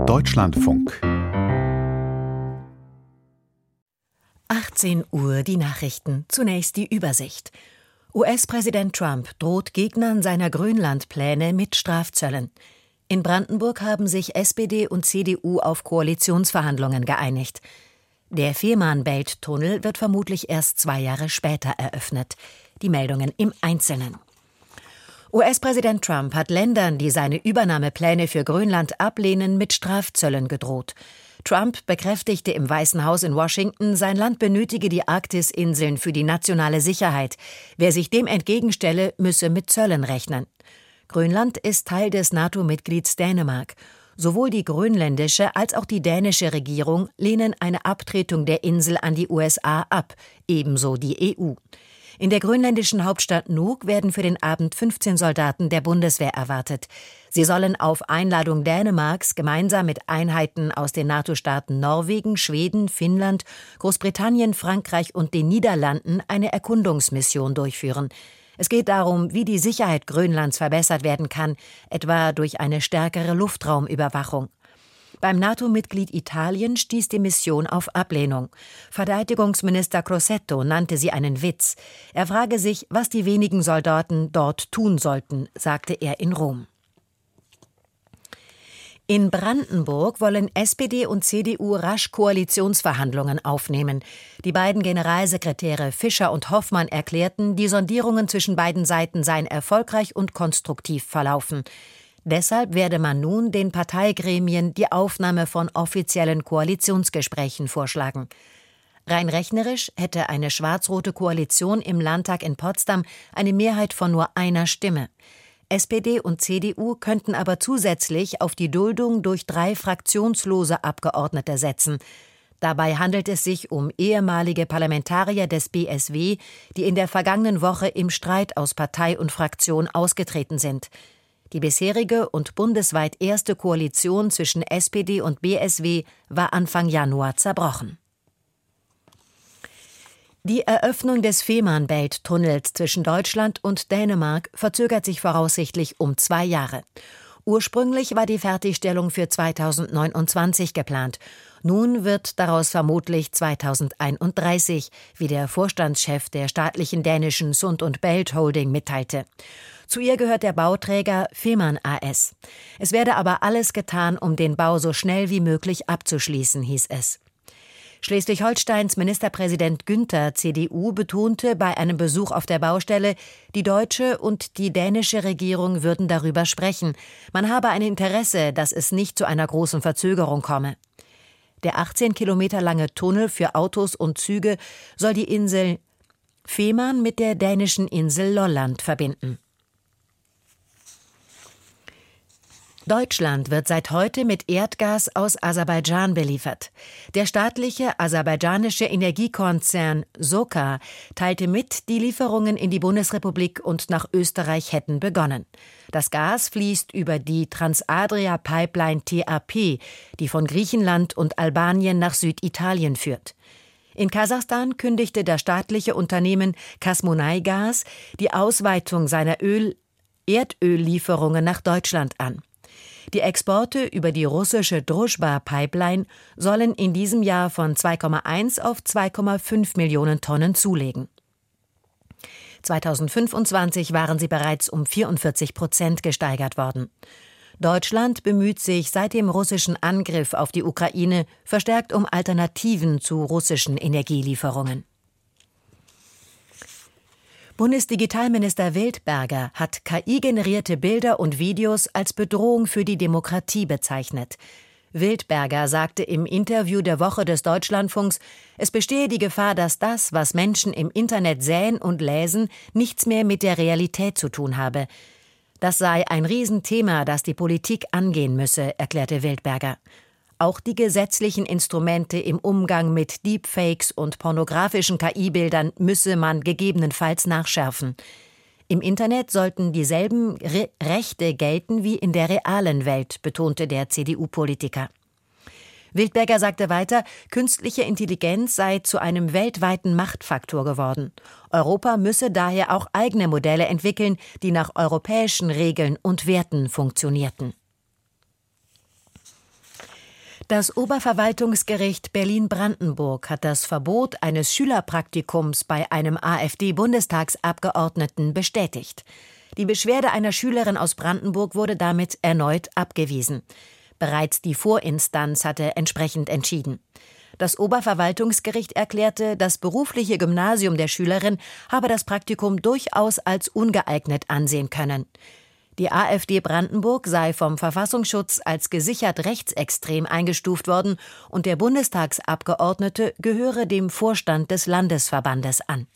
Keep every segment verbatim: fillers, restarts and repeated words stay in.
Deutschlandfunk. achtzehn Uhr die Nachrichten. Zunächst die Übersicht. U S-Präsident Trump droht Gegnern seiner Grönlandpläne mit Strafzöllen. In Brandenburg haben sich S P D und C D U auf Koalitionsverhandlungen geeinigt. Der Fehmarnbelt-Tunnel wird vermutlich erst zwei Jahre später eröffnet. Die Meldungen im Einzelnen. U S-Präsident Trump hat Ländern, die seine Übernahmepläne für Grönland ablehnen, mit Strafzöllen gedroht. Trump bekräftigte im Weißen Haus in Washington, sein Land benötige die Arktisinseln für die nationale Sicherheit. Wer sich dem entgegenstelle, müsse mit Zöllen rechnen. Grönland ist Teil des NATO-Mitglieds Dänemark. Sowohl die grönländische als auch die dänische Regierung lehnen eine Abtretung der Insel an die U S A ab, ebenso die E U. In der grönländischen Hauptstadt Nuuk werden für den Abend fünfzehn Soldaten der Bundeswehr erwartet. Sie sollen auf Einladung Dänemarks gemeinsam mit Einheiten aus den NATO-Staaten Norwegen, Schweden, Finnland, Großbritannien, Frankreich und den Niederlanden eine Erkundungsmission durchführen. Es geht darum, wie die Sicherheit Grönlands verbessert werden kann, etwa durch eine stärkere Luftraumüberwachung. Beim NATO-Mitglied Italien stieß die Mission auf Ablehnung. Verteidigungsminister Crosetto nannte sie einen Witz. Er frage sich, was die wenigen Soldaten dort tun sollten, sagte er in Rom. In Brandenburg wollen S P D und C D U rasch Koalitionsverhandlungen aufnehmen. Die beiden Generalsekretäre Fischer und Hoffmann erklärten, die Sondierungen zwischen beiden Seiten seien erfolgreich und konstruktiv verlaufen. Deshalb werde man nun den Parteigremien die Aufnahme von offiziellen Koalitionsgesprächen vorschlagen. Rein rechnerisch hätte eine schwarz-rote Koalition im Landtag in Potsdam eine Mehrheit von nur einer Stimme. S P D und C D U könnten aber zusätzlich auf die Duldung durch drei fraktionslose Abgeordnete setzen. Dabei handelt es sich um ehemalige Parlamentarier des B S W, die in der vergangenen Woche im Streit aus Partei und Fraktion ausgetreten sind. Die bisherige und bundesweit erste Koalition zwischen S P D und B S W war Anfang Januar zerbrochen. Die Eröffnung des Fehmarnbelt-Tunnels zwischen Deutschland und Dänemark verzögert sich voraussichtlich um zwei Jahre. Ursprünglich war die Fertigstellung für zweitausendneunundzwanzig geplant. Nun wird daraus vermutlich zweitausendeinunddreißig, wie der Vorstandschef der staatlichen dänischen Sund und Bælt Holding mitteilte. Zu ihr gehört der Bauträger Fehmarn A S. Es werde aber alles getan, um den Bau so schnell wie möglich abzuschließen, hieß es. Schleswig-Holsteins Ministerpräsident Günther, C D U, betonte bei einem Besuch auf der Baustelle, die deutsche und die dänische Regierung würden darüber sprechen. Man habe ein Interesse, dass es nicht zu einer großen Verzögerung komme. Der achtzehn Kilometer lange Tunnel für Autos und Züge soll die Insel Fehmarn mit der dänischen Insel Lolland verbinden. Deutschland wird seit heute mit Erdgas aus Aserbaidschan beliefert. Der staatliche aserbaidschanische Energiekonzern Soca teilte mit, die Lieferungen in die Bundesrepublik und nach Österreich hätten begonnen. Das Gas fließt über die Transadria-Pipeline T A P, die von Griechenland und Albanien nach Süditalien führt. In Kasachstan kündigte das staatliche Unternehmen Kazmunayi-Gas die Ausweitung seiner Öl- Erdöllieferungen nach Deutschland an. Die Exporte über die russische Druschba-Pipeline sollen in diesem Jahr von zwei Komma eins auf zwei Komma fünf Millionen Tonnen zulegen. zweitausendfünfundzwanzig waren sie bereits um vierundvierzig Prozent gesteigert worden. Deutschland bemüht sich seit dem russischen Angriff auf die Ukraine verstärkt um Alternativen zu russischen Energielieferungen. Bundesdigitalminister Wildberger hat K I-generierte Bilder und Videos als Bedrohung für die Demokratie bezeichnet. Wildberger sagte im Interview der Woche des Deutschlandfunks, es bestehe die Gefahr, dass das, was Menschen im Internet sähen und läsen, nichts mehr mit der Realität zu tun habe. Das sei ein Riesenthema, das die Politik angehen müsse, erklärte Wildberger. Auch die gesetzlichen Instrumente im Umgang mit Deepfakes und pornografischen K I-Bildern müsse man gegebenenfalls nachschärfen. Im Internet sollten dieselben Re- Rechte gelten wie in der realen Welt, betonte der C D U-Politiker. Wildberger sagte weiter, künstliche Intelligenz sei zu einem weltweiten Machtfaktor geworden. Europa müsse daher auch eigene Modelle entwickeln, die nach europäischen Regeln und Werten funktionierten. Das Oberverwaltungsgericht Berlin-Brandenburg hat das Verbot eines Schülerpraktikums bei einem AfD-Bundestagsabgeordneten bestätigt. Die Beschwerde einer Schülerin aus Brandenburg wurde damit erneut abgewiesen. Bereits die Vorinstanz hatte entsprechend entschieden. Das Oberverwaltungsgericht erklärte, das berufliche Gymnasium der Schülerin habe das Praktikum durchaus als ungeeignet ansehen können. Die AfD Brandenburg sei vom Verfassungsschutz als gesichert rechtsextrem eingestuft worden und der Bundestagsabgeordnete gehöre dem Vorstand des Landesverbandes an.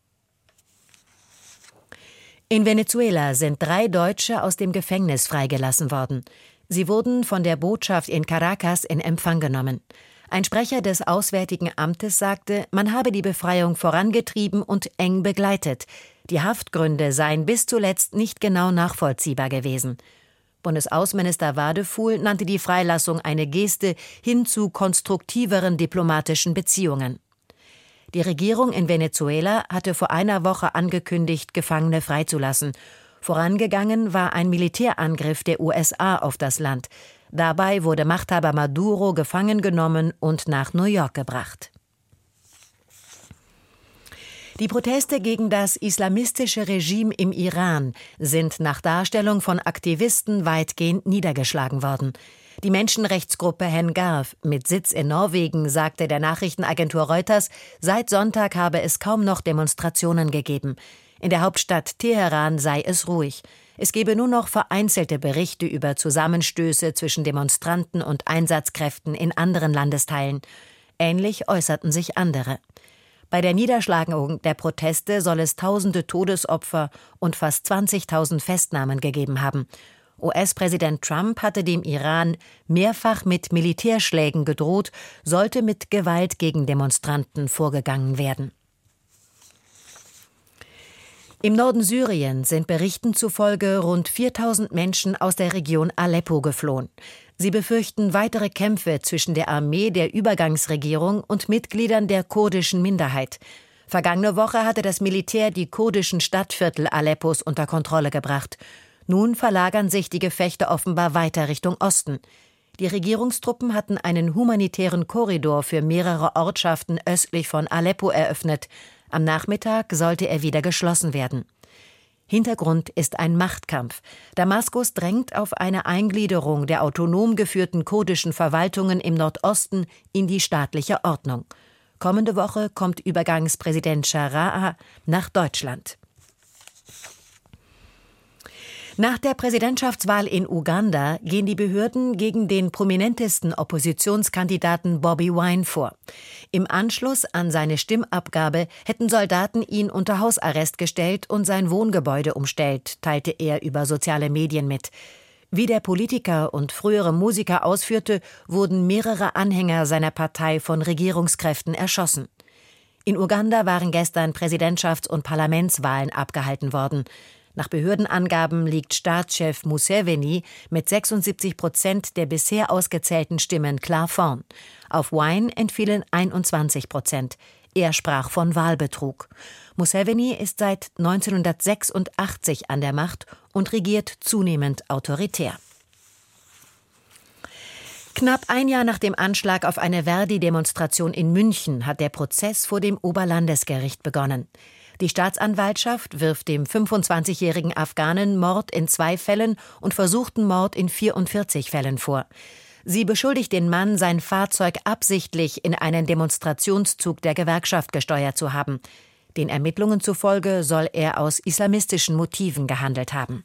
In Venezuela sind drei Deutsche aus dem Gefängnis freigelassen worden. Sie wurden von der Botschaft in Caracas in Empfang genommen. Ein Sprecher des Auswärtigen Amtes sagte, man habe die Befreiung vorangetrieben und eng begleitet. Die Haftgründe seien bis zuletzt nicht genau nachvollziehbar gewesen. Bundesaußenminister Wadefuhl nannte die Freilassung eine Geste hin zu konstruktiveren diplomatischen Beziehungen. Die Regierung in Venezuela hatte vor einer Woche angekündigt, Gefangene freizulassen. Vorangegangen war ein Militärangriff der U S A auf das Land. Dabei wurde Machthaber Maduro gefangen genommen und nach New York gebracht. Die Proteste gegen das islamistische Regime im Iran sind nach Darstellung von Aktivisten weitgehend niedergeschlagen worden. Die Menschenrechtsgruppe Hengarv mit Sitz in Norwegen sagte der Nachrichtenagentur Reuters, seit Sonntag habe es kaum noch Demonstrationen gegeben. In der Hauptstadt Teheran sei es ruhig. Es gebe nur noch vereinzelte Berichte über Zusammenstöße zwischen Demonstranten und Einsatzkräften in anderen Landesteilen. Ähnlich äußerten sich andere. Bei der Niederschlagung der Proteste soll es tausende Todesopfer und fast zwanzigtausend Festnahmen gegeben haben. U S-Präsident Trump hatte dem Iran mehrfach mit Militärschlägen gedroht, sollte mit Gewalt gegen Demonstranten vorgegangen werden. Im Norden Syriens sind Berichten zufolge rund viertausend Menschen aus der Region Aleppo geflohen. Sie befürchten weitere Kämpfe zwischen der Armee der Übergangsregierung und Mitgliedern der kurdischen Minderheit. Vergangene Woche hatte das Militär die kurdischen Stadtviertel Aleppos unter Kontrolle gebracht. Nun verlagern sich die Gefechte offenbar weiter Richtung Osten. Die Regierungstruppen hatten einen humanitären Korridor für mehrere Ortschaften östlich von Aleppo eröffnet. Am Nachmittag sollte er wieder geschlossen werden. Hintergrund ist ein Machtkampf. Damaskus drängt auf eine Eingliederung der autonom geführten kurdischen Verwaltungen im Nordosten in die staatliche Ordnung. Kommende Woche kommt Übergangspräsident Sharaa nach Deutschland. Nach der Präsidentschaftswahl in Uganda gehen die Behörden gegen den prominentesten Oppositionskandidaten Bobi Wine vor. Im Anschluss an seine Stimmabgabe hätten Soldaten ihn unter Hausarrest gestellt und sein Wohngebäude umstellt, teilte er über soziale Medien mit. Wie der Politiker und frühere Musiker ausführte, wurden mehrere Anhänger seiner Partei von Regierungskräften erschossen. In Uganda waren gestern Präsidentschafts- und Parlamentswahlen abgehalten worden. Nach Behördenangaben liegt Staatschef Museveni mit sechsundsiebzig Prozent der bisher ausgezählten Stimmen klar vorn. Auf Wine entfielen einundzwanzig Prozent. Er sprach von Wahlbetrug. Museveni ist seit neunzehnhundertsechsundachtzig an der Macht und regiert zunehmend autoritär. Knapp ein Jahr nach dem Anschlag auf eine Verdi-Demonstration in München hat der Prozess vor dem Oberlandesgericht begonnen. Die Staatsanwaltschaft wirft dem fünfundzwanzigjährigen Afghanen Mord in zwei Fällen und versuchten Mord in vierundvierzig Fällen vor. Sie beschuldigt den Mann, sein Fahrzeug absichtlich in einen Demonstrationszug der Gewerkschaft gesteuert zu haben. Den Ermittlungen zufolge soll er aus islamistischen Motiven gehandelt haben.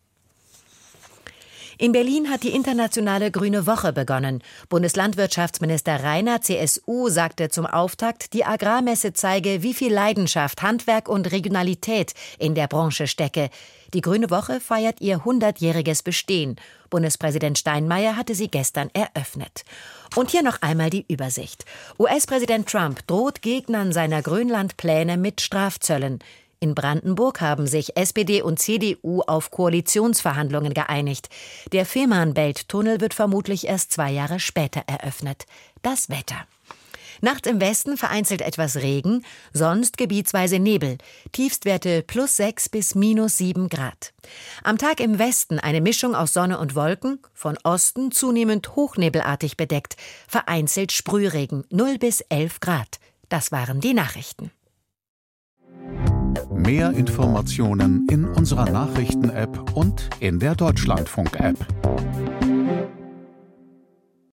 In Berlin hat die internationale Grüne Woche begonnen. Bundeslandwirtschaftsminister Rainer, C S U, sagte zum Auftakt, die Agrarmesse zeige, wie viel Leidenschaft, Handwerk und Regionalität in der Branche stecke. Die Grüne Woche feiert ihr hundertjähriges Bestehen. Bundespräsident Steinmeier hatte sie gestern eröffnet. Und hier noch einmal die Übersicht. U S-Präsident Trump droht Gegnern seiner Grönlandpläne mit Strafzöllen. In Brandenburg haben sich S P D und C D U auf Koalitionsverhandlungen geeinigt. Der Fehmarnbelt-Tunnel wird vermutlich erst zwei Jahre später eröffnet. Das Wetter. Nachts im Westen vereinzelt etwas Regen, sonst gebietsweise Nebel. Tiefstwerte plus sechs bis minus sieben Grad. Am Tag im Westen eine Mischung aus Sonne und Wolken, von Osten zunehmend hochnebelartig bedeckt, vereinzelt Sprühregen, null bis elf Grad. Das waren die Nachrichten. Mehr Informationen in unserer Nachrichten-App und in der Deutschlandfunk-App.